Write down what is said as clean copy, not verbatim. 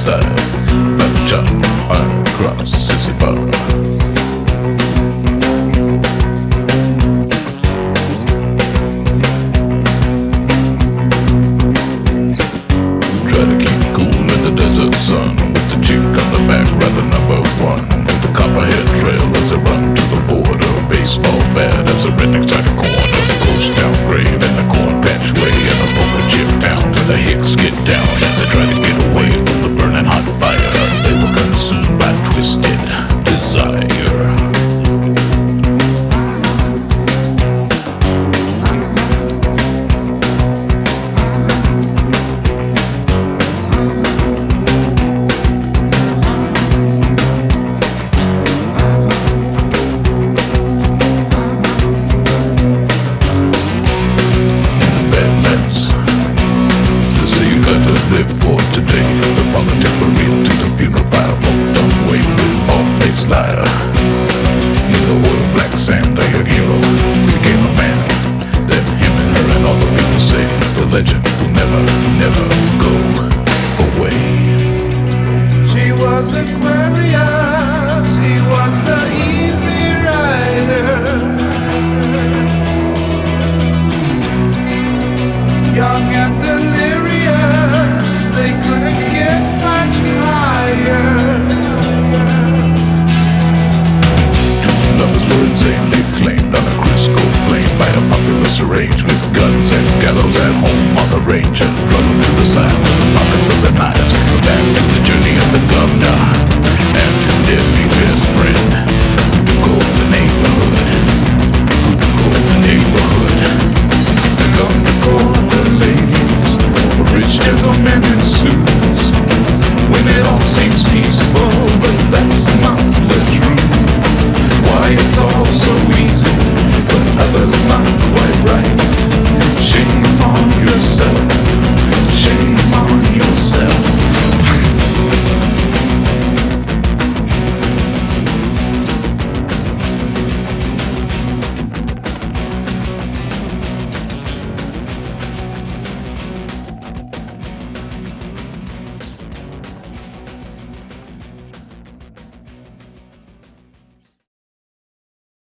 side. Like a chop, iron cross, sissy bar. Try to keep cool in the desert sun, with the chick on the back, rather number one. With the copperhead trail as I run to the border, baseball bat as the rednecks try to corner. Ghost town grave and the corn patch way, and a poker chip down where the hicks get down as they try to get away from the burning hot fire. They were consumed by twisted desire. Live for today. The politics were real to the funeral pyre. Folk don't wait with all face liar. In the oil black sand of your hero became a man. Then him and her and all the people say the legend will never, never go away. She was a queen.